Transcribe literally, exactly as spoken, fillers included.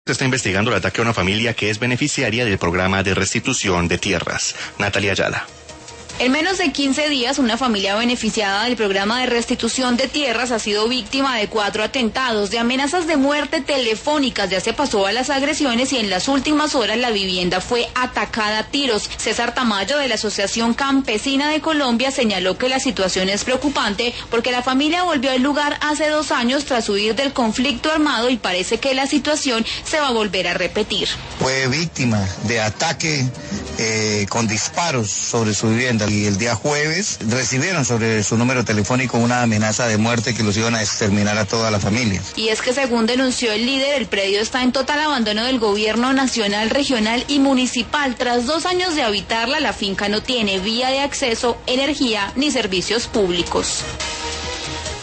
Se está investigando el ataque a una familia que es beneficiaria del programa de restitución de tierras. Natalia Ayala. En menos de quince días, una familia beneficiada del programa de restitución de tierras ha sido víctima de cuatro atentados, de amenazas de muerte telefónicas. Ya se pasó a las agresiones y en las últimas horas la vivienda fue atacada a tiros. César Tamayo, de la Asociación Campesina de Colombia, señaló que la situación es preocupante porque la familia volvió al lugar hace dos años tras huir del conflicto armado y parece que la situación se va a volver a repetir. Fue víctima de ataque eh, con disparos sobre su vivienda. Y el día jueves recibieron sobre su número telefónico una amenaza de muerte que los iban a exterminar a toda la familia. Y es que según denunció el líder, el predio está en total abandono del gobierno nacional, regional y municipal. Tras dos años de habitarla, la finca no tiene vía de acceso, energía ni servicios públicos.